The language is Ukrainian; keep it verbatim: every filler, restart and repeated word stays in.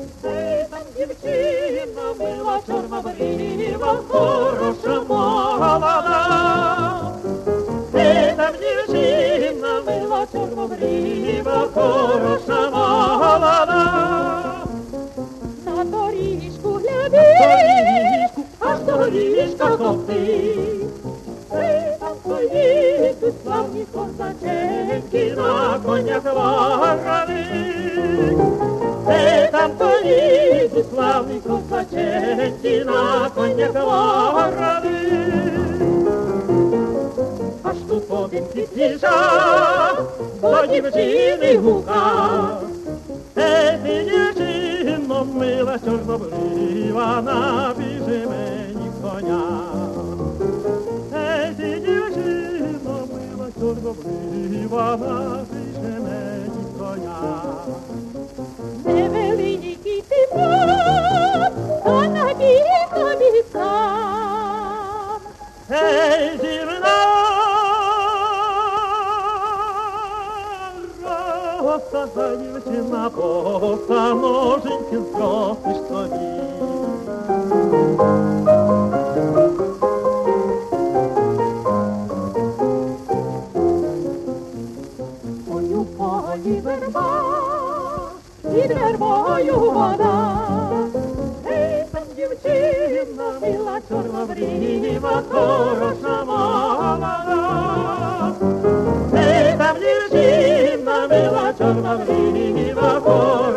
Ей, там дівчина мила, чорнобрива, хороша молода. Ей, там дівчина мила, чорнобрива, хороша молода. На доріжку гляди, аж доріжка коптить. Ей, там поїдуть славні козаченьки на конях ваграних. Ей, там поїдуть славні козаченьки на конях ваграних. Аж тут один під'їжджав до дівчини гукав. Ей, ти, дівчино мила, чорнобрива, набіжи мені коня. Ей, ти, дівчино мила, чорнобрива, набіжи мені коня. невеликий ти брат, та набіг тобі сам. Ей, зірна роса, за дівчина боса, ноженьки зростиш тобі. Ой, у полі верба, під вербою вода. Ей, там дівчина мила, чорнобрива, хороша молода. Ей, там дівчина мила, чорнобрива, хороша